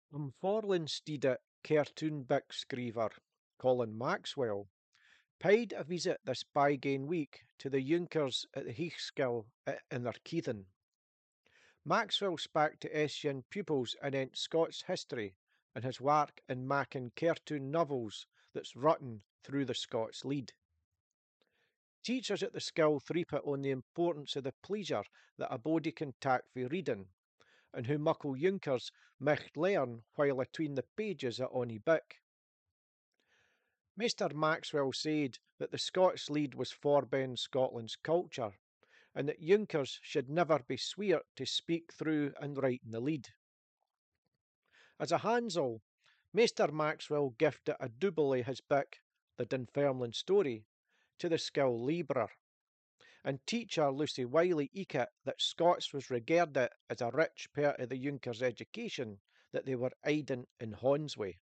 Forlinstead cartoon book screiver, Colin Maxwell, paid a visit this bygone week to the Junkers at the Heichskill at Innerkeithen. Maxwell spak to Essian pupils anent Scots history and his work in making cartoon novels that's written through the Scots lead. Teachers at the skill threepit on the importance of the pleasure that a body can tak for reading, and who muckle Junkers micht learn while atween the pages of ony book. Mr. Maxwell said that the Scots lead was forben Scotland's culture, and that Junkers should never be sweart to speak through and write in the lead. As a handsel, Mr. Maxwell gifted a double of his book, The Dunfermline Story, to the skill labourer, and teacher Lucy Wiley eke that Scots was regarded as a rich part of the Junkers' education that they were aiding in Honsway.